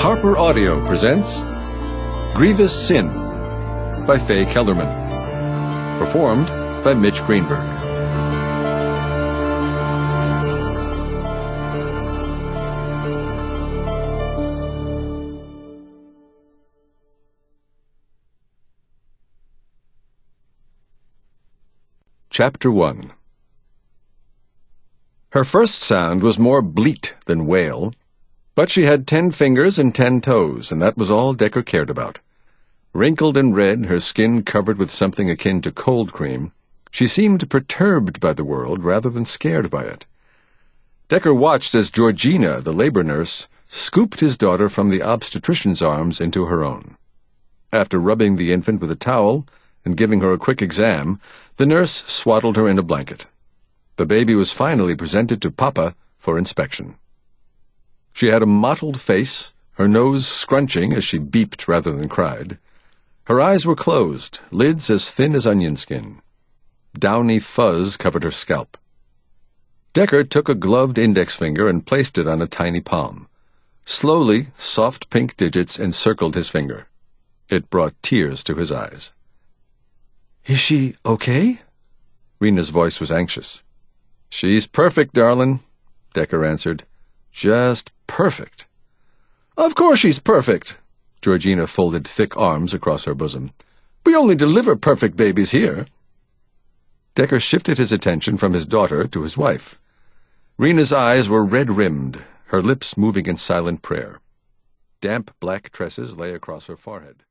Harper Audio presents Grievous Sin by Faye Kellerman. Performed by Mitch Greenberg. Chapter 1. Her first sound was more bleat than wail, but she had 10 fingers and 10 toes, and that was all Decker cared about. Wrinkled and red, her skin covered with something akin to cold cream, she seemed perturbed by the world rather than scared by it. Decker watched as Georgina, the labor nurse, scooped his daughter from the obstetrician's arms into her own. After rubbing the infant with a towel and giving her a quick exam, the nurse swaddled her in a blanket. The baby was finally presented to Papa for inspection. She had a mottled face, her nose scrunching as she beeped rather than cried. Her eyes were closed, lids as thin as onion skin. Downy fuzz covered her scalp. Decker took a gloved index finger and placed it on a tiny palm. Slowly, soft pink digits encircled his finger. It brought tears to his eyes. "Is she okay?" Rena's voice was anxious. "She's perfect, darlin'," Decker answered. "Just perfect." "Of course she's perfect." Georgina folded thick arms across her bosom. "We only deliver perfect babies here." Decker shifted his attention from his daughter to his wife. Rena's eyes were red-rimmed, her lips moving in silent prayer. Damp black tresses lay across her forehead.